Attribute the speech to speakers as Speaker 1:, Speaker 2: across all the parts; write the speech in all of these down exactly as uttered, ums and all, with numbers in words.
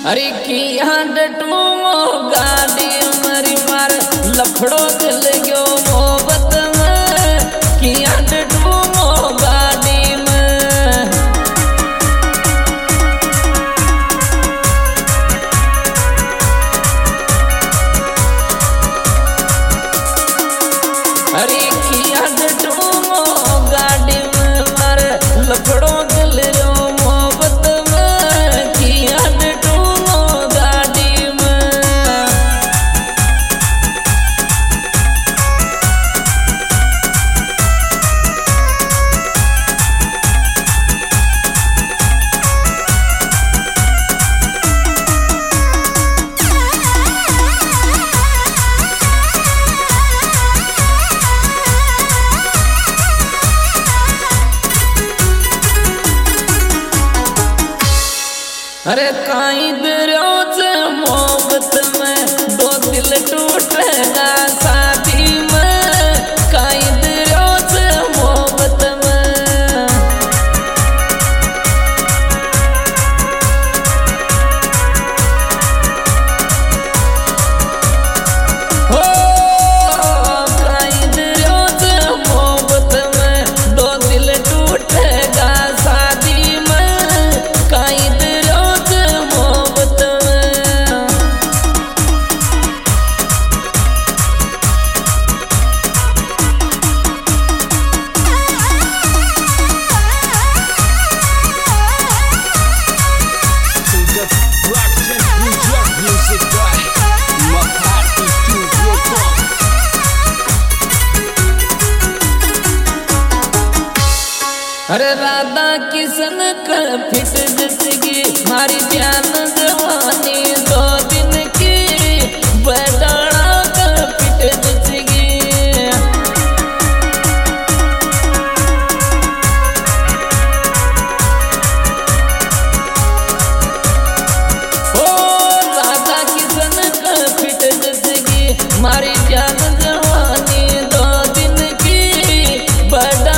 Speaker 1: अरे किया डटू मो गाड़ी मरी मार लफड़ो दिल गयो मोहब्बत में किया डटू मो गाड़ी में। अरे किया डटू मो गाड़ी में मार लफड़ो दिल गयो मोहब्बत में किया डटू मो गाड़ी में। अरे काई दरोज मोहब्बत में दो दिल टूटेगा शादी में काई दरोज मोहब्बत में। हो काई दरोज मोहब्बत में दो दिल टूटेगा शादी में काई अरे राधा किसन का फिट जसगी मारी जान जवानी दो दिन की बडाड़ा का फिट जसगी। ओ राधा किसन का फिट जसगी मारी जान जवानी दो दिन की बडाड़ा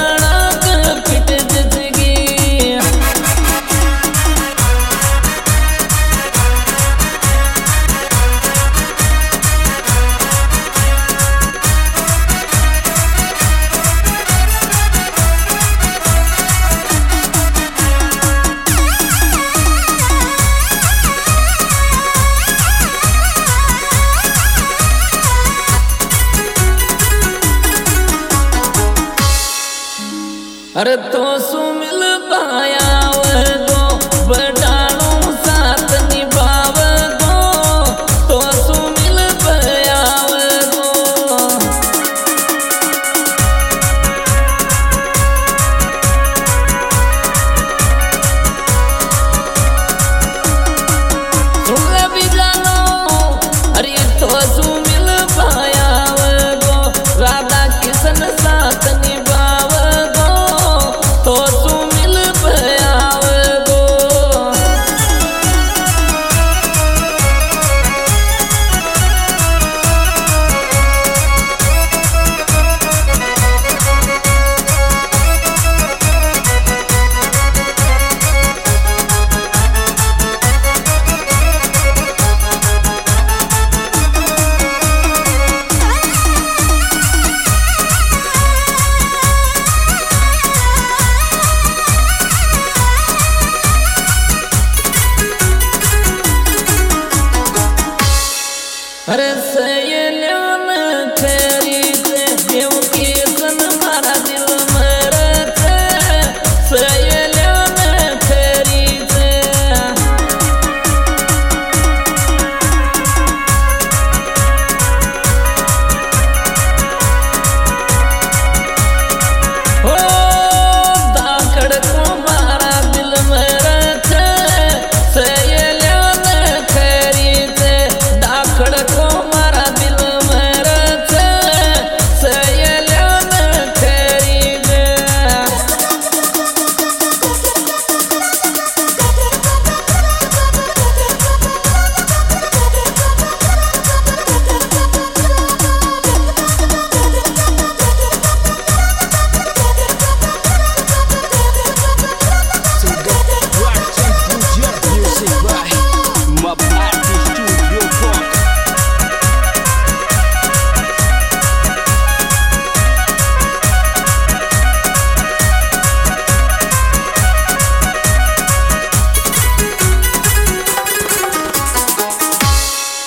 Speaker 1: अरे तो सुमिल पाया दो बडाणू साथ निभाव दो तो सुमिल पाया दो। सुन भी जानो अरे तो सुमिल पाया दो राधा किसन साथ निभाव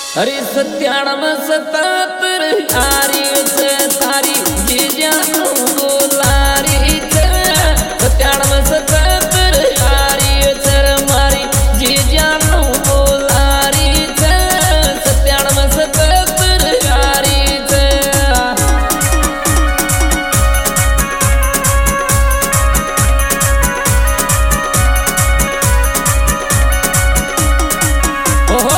Speaker 1: अरे सत्याणम सतातर आरी से तारी जीजा बोलारी छे सत्याणम सतातर आरी से मारी जीजा बोलारी छे सत्याणम सतातर आरी छे ओहो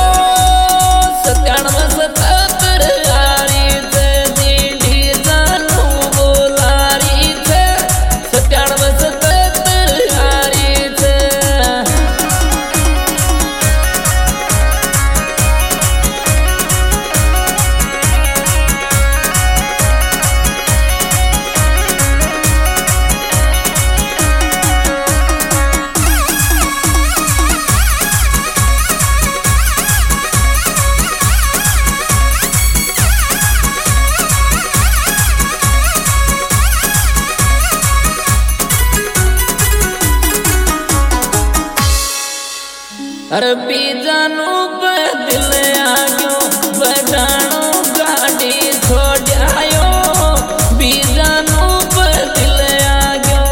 Speaker 1: अरे बीजानू बदल आयो बडाणो गाड़ी छोड़ायो बीजानू बदल आयो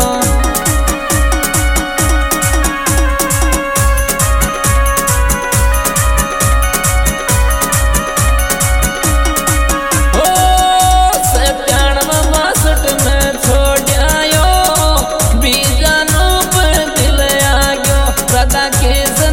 Speaker 1: ओ सत्याणव बासठ में छोड़ायो बीजानू बदल आयो सदा के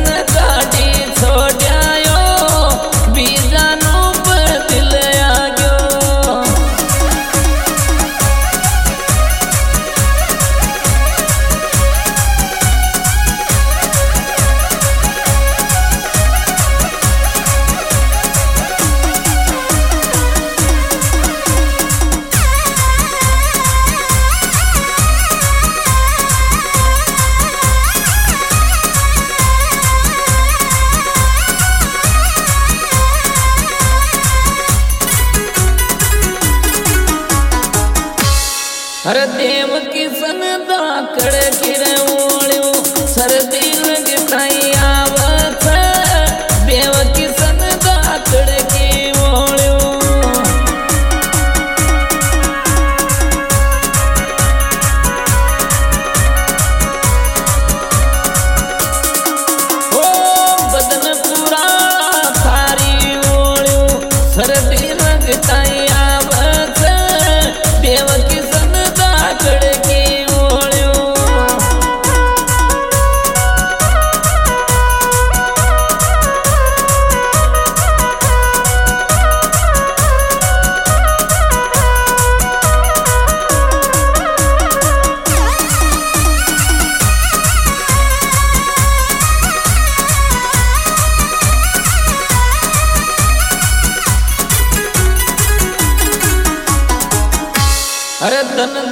Speaker 1: अरे देव किसन दाकड़ किरे ओळ्यो सर्दी लगताई आवत देव किसन दाकड़ की ओळ्यो ओ बदन पूरा थारी ओळ्यो सर्दी लगताई आवत देव किसन की ओळ्यो अरे धन